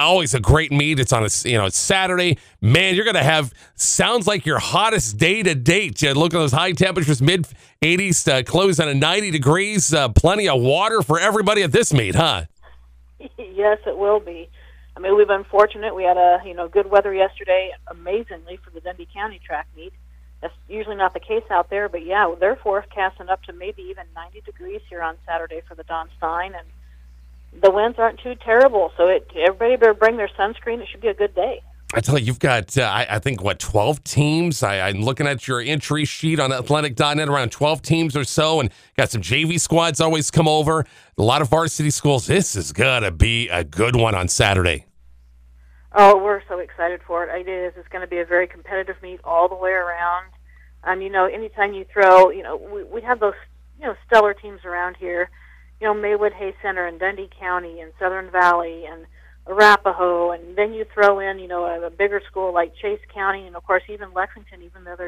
always a great meet. It's on it's Saturday. Man, you're going to have, sounds like your hottest day to date. You look at those high temperatures, mid 80s, close on 90 degrees. Plenty of water for everybody at this meet, huh? Yes, it will be. I mean, we've been fortunate. We had good weather yesterday, amazingly, for the Dundee County track meet. That's usually not the case out there, but yeah, they're forecasting up to maybe even 90 degrees here on Saturday for the Don Stein, and the winds aren't too terrible, so everybody better bring their sunscreen. It should be a good day. I tell you, you've got, I think, 12 teams? I'm looking at your entry sheet on athletic.net, around 12 teams or so, and got some JV squads always come over, a lot of varsity schools. This is going to be a good one on Saturday. Oh, we're so excited for it. It is. It's going to be a very competitive meet all the way around. Anytime you throw, we have those, stellar teams around here, Maywood Hay Center and Dundee County and Southern Valley and Arapahoe, and then you throw in, a bigger school like Chase County, and of course even Lexington, even though they're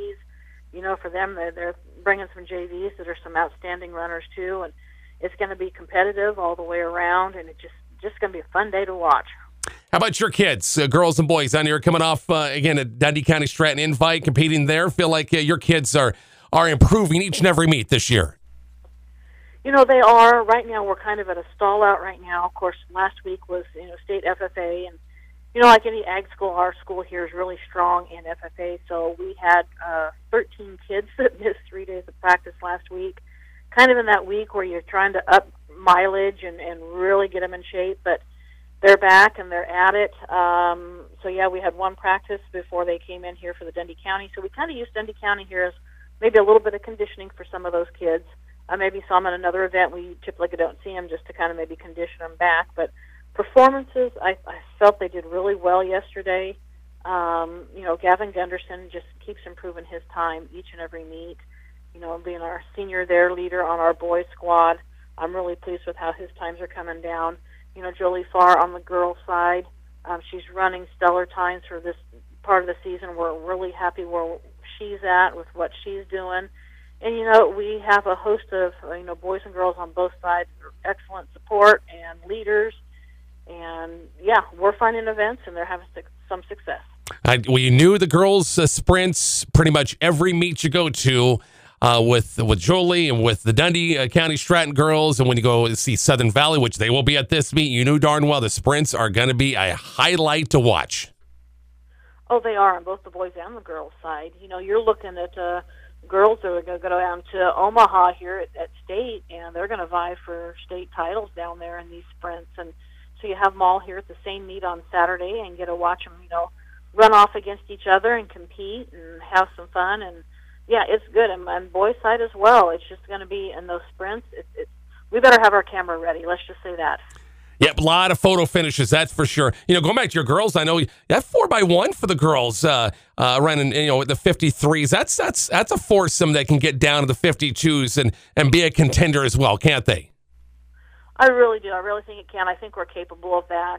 JVs, for them, they're bringing some JVs that are some outstanding runners too, and it's going to be competitive all the way around, and it's just going to be a fun day to watch. How about your kids, girls and boys on here coming off, again, a Dundee County Stratton Invite, competing there? Feel like your kids are improving each and every meet this year? They are. Right now, we're kind of at a stall out right now. Of course, last week was, state FFA, and, like any ag school, our school here is really strong in FFA, so we had 13 kids that missed 3 days of practice last week, kind of in that week where you're trying to up mileage and really get them in shape, but they're back and they're at it. So, yeah, we had one practice before they came in here for the Dundee County. So we kind of used Dundee County here as maybe a little bit of conditioning for some of those kids. I maybe saw them at another event. We typically don't see them just to kind of maybe condition them back. But performances, I felt they did really well yesterday. Gavin Gunderson just keeps improving his time each and every meet. Being our senior leader on our boys squad, I'm really pleased with how his times are coming down. Jolie Farr on the girls' side, she's running stellar times for this part of the season. We're really happy where she's at with what she's doing. And, we have a host of, boys and girls on both sides, excellent support and leaders. And, yeah, we're finding events, and they're having some success. Well, you knew the girls' sprints pretty much every meet you go to. With Jolie and with the Dundee County Stratton girls, and when you go see Southern Valley, which they will be at this meet, you knew darn well the sprints are going to be a highlight to watch. Oh, they are on both the boys and the girls' side. You're looking at girls that are going to go down to Omaha here at state, and they're going to vie for state titles down there in these sprints. And so you have them all here at the same meet on Saturday and get to watch them, run off against each other and compete and have some fun. And yeah, it's good, and boys' side as well. It's just going to be in those sprints. We better have our camera ready. Let's just say that. Yep, a lot of photo finishes, that's for sure. Going back to your girls, I know that 4x1 for the girls running, the 53s. That's a foursome that can get down to the 52s and be a contender as well, can't they? I really do. I really think it can. I think we're capable of that.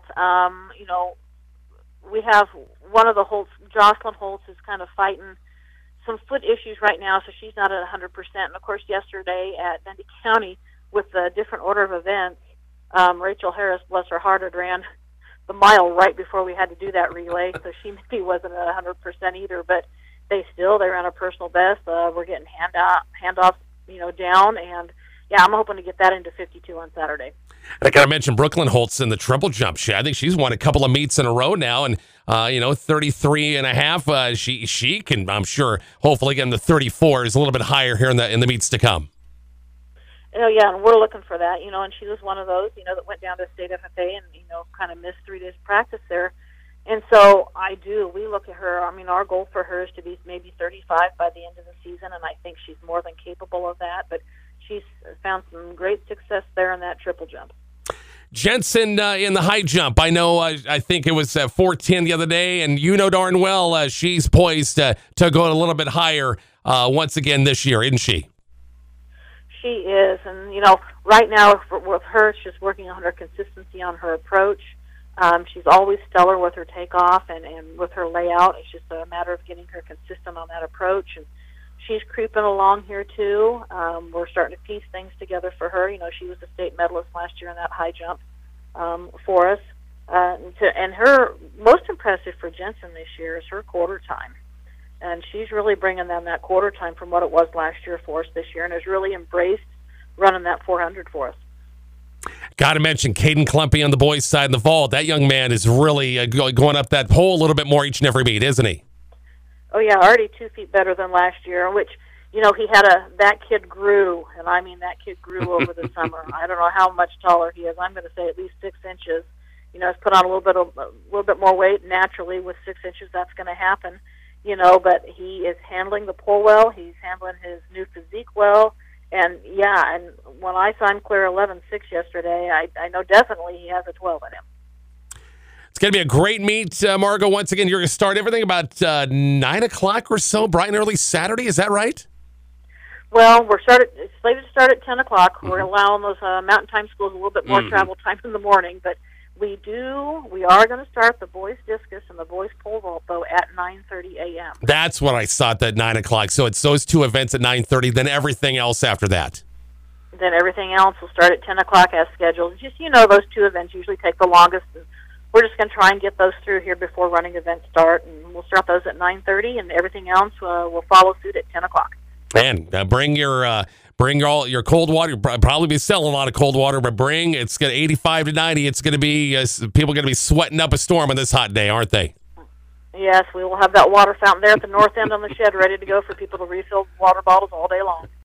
We have one of the Holtz, Jocelyn Holtz, is kind of fighting some foot issues right now, so she's not at 100%. And, of course, yesterday at Dundee County with the different order of events, Rachel Harris, bless her heart, had ran the mile right before we had to do that relay, so she maybe wasn't at 100% either. But they ran a personal best. We're getting handoffs, down, and yeah, I'm hoping to get that into 52 on Saturday. And I got to mention Brooklyn Holtz in the triple jump. I think she's won a couple of meets in a row now, and 33 and a half. She can, I'm sure, hopefully get in the 34s, a little bit higher here in the meets to come. Yeah, and we're looking for that, and she was one of those, that went down to state FFA and, kind of missed 3 days practice there. And so we look at her, our goal for her is to be maybe 35 by the end of the season, and I think she's more than capable of that, but she's found some great success there in that triple jump. Jensen in the high jump. I know, I think it was 410 the other day, and darn well she's poised to go a little bit higher once again this year, isn't she? She is, and, right now with her, she's working on her consistency on her approach. She's always stellar with her takeoff and with her layout. It's just a matter of getting her consistent on that approach, and she's creeping along here, too. We're starting to piece things together for her. She was a state medalist last year in that high jump for us. And her most impressive for Jensen this year is her quarter time. And she's really bringing them that quarter time from what it was last year for us this year, and has really embraced running that 400 for us. Got to mention Caden Clumpy on the boys' side in the vault. That young man is really going up that pole a little bit more each and every meet, isn't he? Oh, yeah, already 2 feet better than last year, which, you know, that kid grew, and I mean that kid grew over the summer. I don't know how much taller he is. I'm going to say at least 6 inches. You know, he's put on a little bit more weight naturally. With 6 inches, that's going to happen. You know, but he is handling the pole well. He's handling his new physique well. And, yeah, and when I saw him clear 11.6 yesterday, I know definitely he has a 12 in him. It's going to be a great meet, Margot. Once again, you're going to start everything about 9 o'clock or so, bright and early Saturday. Is that right? Well, it's slated to start at 10 o'clock. We're allowing those mountain time schools a little bit more travel time in the morning, but we are going to start the boys discus and the boys pole vault, though, at 9:30 a.m. That's what I thought, that 9 o'clock. So it's those 2 events at 9:30, then everything else after that. Then everything else will start at 10 o'clock as scheduled. Just, you know, those 2 events usually take the longest. And we're just going to try and get those through here before running events start, and we'll start those at 9:30, and everything else will follow suit at 10 o'clock. Man, bring all your cold water. You'll probably be selling a lot of cold water, but it's going to 85 to 90. It's going to be people are going to be sweating up a storm on this hot day, aren't they? Yes, we will have that water fountain there at the north end on the shed ready to go for people to refill water bottles all day long.